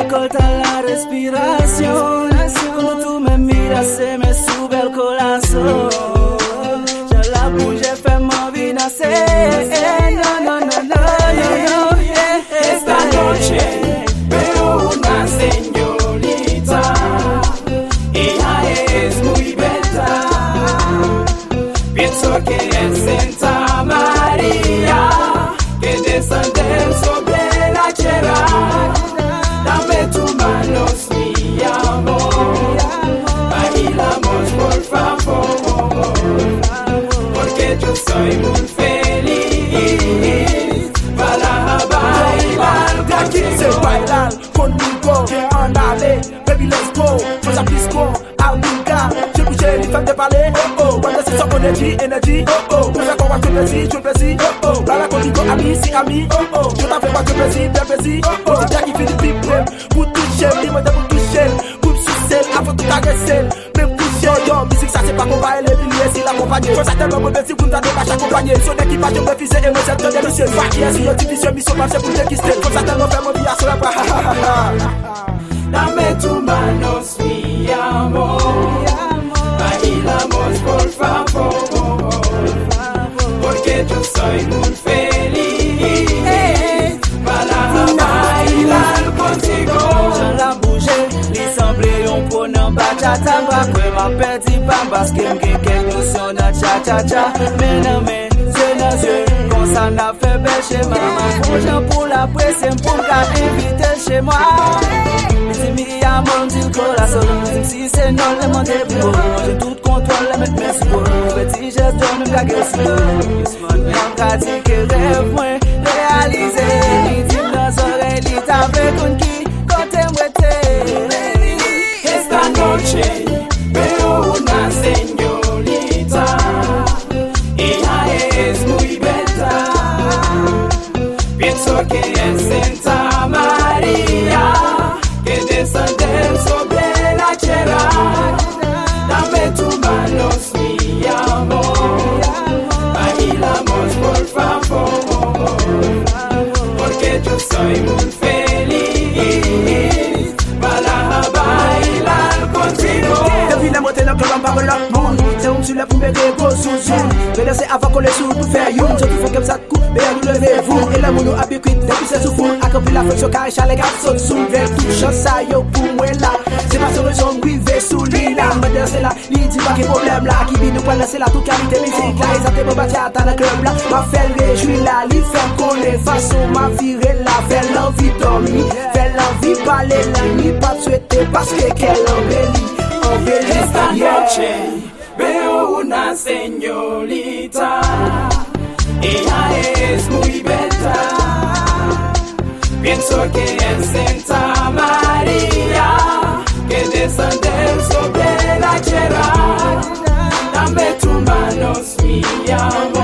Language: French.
corta la respiración. Cuando tú me miras se me sube el corazón. Ya la bouche fait ma vie nacer. No. Esta noche veo una señorita. Ella es muy bella. Pienso que es Santa María, que descende sobre la tierra. Dame tu mano, mi amor. Bailamos por favor, porque yo soy muy feliz para bailar contigo. Se bailar conmigo, andale, baby let's go. Cosa pisco, amiga, j'ai bougé les femmes de parler, oh. Quand c'est sans énergie, oh. Nous avons quoi tu plaisir, oh. Bala contigo, ami, si ami, oh. Je t'en fais pas de plaisir, oh. C'est bien qui fait du big game, pour toucher, dis-moi pour toucher, pour me sucer, avant tout agresser, même toucher, yo, musique ça c'est pas qu'on va élever, si l'accompagner. Faut ça tellement mauvais si vous n'avez pas accompagner. Son équipage, je me fise et me jette dans les monsieur. Vaquer, si yo division, mission, marché pour déquister. Faut ça tellement faire mon vie à sur la bras. Dame tu mano, mi amor. Bailamos por favor, porque yo soy muy feliz para bailar contigo. Je la bouge, li semble yon pronan bachata. Bakwe ma peti pam, baske mge kek notion na cha-cha-cha. Men nan men, zye nan zye, kon sa na fe bel chez maman. Fonjan pou la presse, pou mka invite chez moi. Si mi amor, dit corazon. Si c'est non, le monde est plus beau. J'ai tout contrôle, le mettre mes sous. Petit geste, donne une cague sous. M'en pratique que rêve, moi, réaliser. Li dit dans oreille, li tape con qui, côté m'ouete. Esta noche veo una señorita. Ella es muy bella. Pienso que es Santa María, que descender sobre la tierra. Dame tu mano, mi amor. Bailamos por favor, porque yo soy muy feliz para bailar contigo. Depuis la montée, notre lampe par la monde. C'est où tu l'as pour me répondre sous zoom. Relancer avant qu'on les sous pour faire youm. Je tout fais comme ça de coup, mais nous levez-vous. Et la mono a béquit, depuis c'est sous fou. Accompli la fonction car les gars sautent sous. Vers tout chance, ça yo pour moi là. C'est pas sur raison de briver sous l'île. Madame c'est là, l'île dit pas qu'il y a problème là. Qui vit nous pas laisser là, toute qualité musique là. Ils ont fait battre à la club là. Ma fait réjouir là, l'île fait qu'on les façon. Ma virée là, fait l'envie dormir. Fait l'envie parler la nuit, pas souhaiter parce que qu'elle embellit. Esta noche veo una señorita. Ella es muy bella. Pienso que es Santa María, que descender sobre la tierra. Dame tu mano, mi amor.